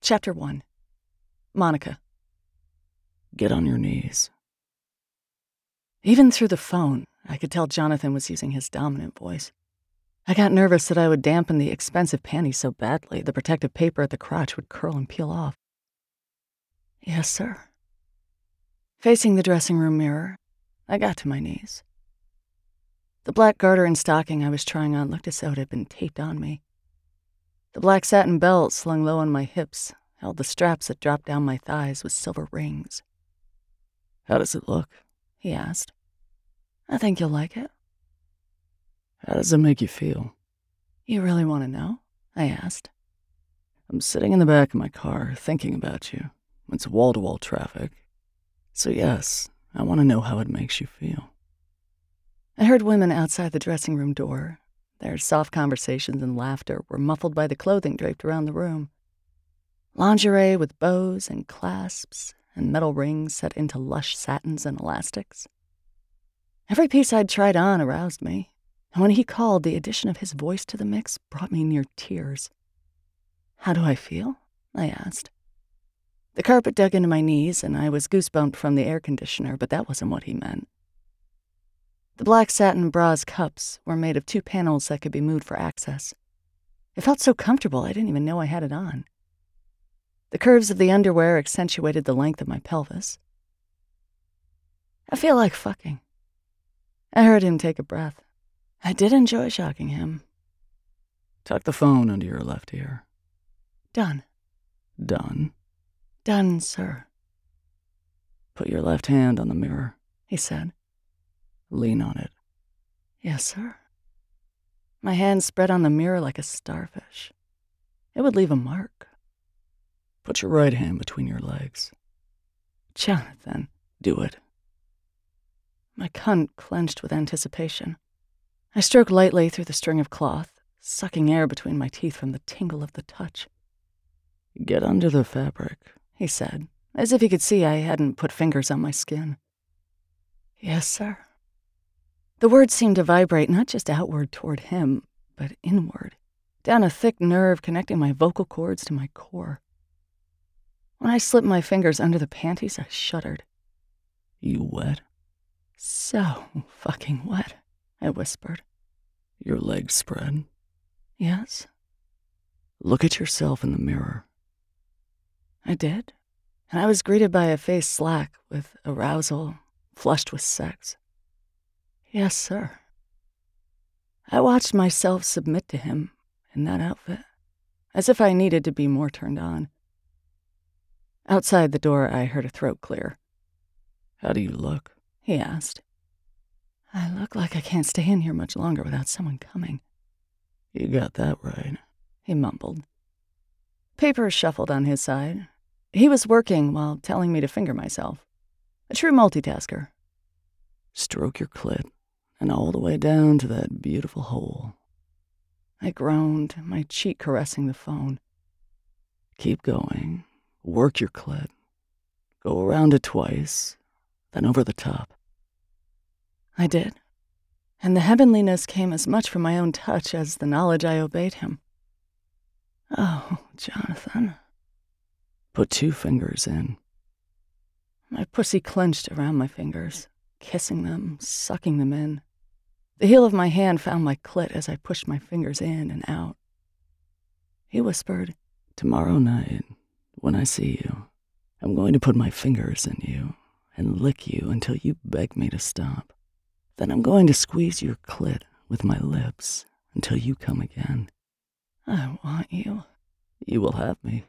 Chapter 1. Monica. Get on your knees. Even through the phone, I could tell Jonathan was using his dominant voice. I got nervous that I would dampen the expensive panties so badly the protective paper at the crotch would curl and peel off. Yes, sir. Facing the dressing room mirror, I got to my knees. The black garter and stocking I was trying on looked as though it had been taped on me. The black satin belt slung low on my hips held the straps that dropped down my thighs with silver rings. How does it look? He asked. I think you'll like it. How does it make you feel? You really want to know? I asked. I'm sitting in the back of my car thinking about you. It's wall-to-wall traffic. So yes, I want to know how it makes you feel. I heard women outside the dressing room door. Their soft conversations and laughter were muffled by the clothing draped around the room. Lingerie with bows and clasps and metal rings set into lush satins and elastics. Every piece I'd tried on aroused me, and when he called, the addition of his voice to the mix brought me near tears. How do I feel? I asked. The carpet dug into my knees, and I was goosebumped from the air conditioner, but that wasn't what he meant. The black satin bra's cups were made of 2 panels that could be moved for access. It felt so comfortable I didn't even know I had it on. The curves of the underwear accentuated the length of my pelvis. I feel like fucking. I heard him take a breath. I did enjoy shocking him. Tuck the phone under your left ear. Done. Done. Done, sir. Put your left hand on the mirror, he said. Lean on it. Yes, sir. My hand spread on the mirror like a starfish. It would leave a mark. Put your right hand between your legs. Jonathan. Do it. My cunt clenched with anticipation. I stroked lightly through the string of cloth, sucking air between my teeth from the tingle of the touch. Get under the fabric, he said, as if he could see I hadn't put fingers on my skin. Yes, sir. The words seemed to vibrate not just outward toward him, but inward, down a thick nerve connecting my vocal cords to my core. When I slipped my fingers under the panties, I shuddered. You wet? So fucking wet, I whispered. Your legs spread? Yes. Look at yourself in the mirror. I did, and I was greeted by a face slack with arousal, flushed with sex. Yes, sir. I watched myself submit to him in that outfit, as if I needed to be more turned on. Outside the door, I heard a throat clear. How do you look? He asked. I look like I can't stay in here much longer without someone coming. You got that right, he mumbled. Paper shuffled on his side. He was working while telling me to finger myself. A true multitasker. Stroke your clit and all the way down to that beautiful hole. I groaned, my cheek caressing the phone. Keep going. Work your clit. Go around it twice, then over the top. I did, and the heavenliness came as much from my own touch as the knowledge I obeyed him. Oh, Jonathan. Put 2 fingers in. My pussy clenched around my fingers, kissing them, sucking them in. The heel of my hand found my clit as I pushed my fingers in and out. He whispered, Tomorrow night, when I see you, I'm going to put my fingers in you and lick you until you beg me to stop. Then I'm going to squeeze your clit with my lips until you come again. I want you. You will have me.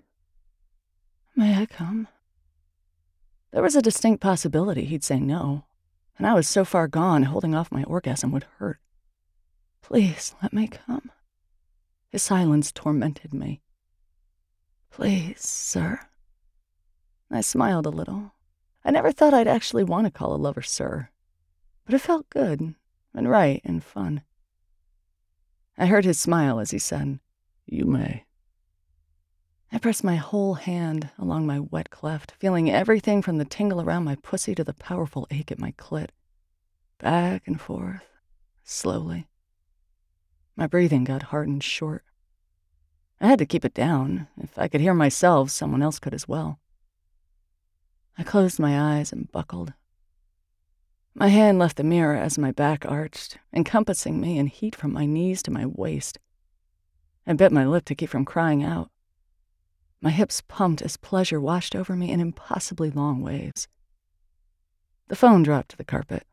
May I come? There was a distinct possibility he'd say no, and I was so far gone holding off my orgasm would hurt. Please, let me come. His silence tormented me. Please, sir. I smiled a little. I never thought I'd actually want to call a lover sir, but it felt good and right and fun. I heard his smile as he said, You may. I pressed my whole hand along my wet cleft, feeling everything from the tingle around my pussy to the powerful ache at my clit. Back and forth, slowly. My breathing got hard and short. I had to keep it down. If I could hear myself, someone else could as well. I closed my eyes and buckled. My hand left the mirror as my back arched, encompassing me in heat from my knees to my waist. I bit my lip to keep from crying out. My hips pumped as pleasure washed over me in impossibly long waves. The phone dropped to the carpet.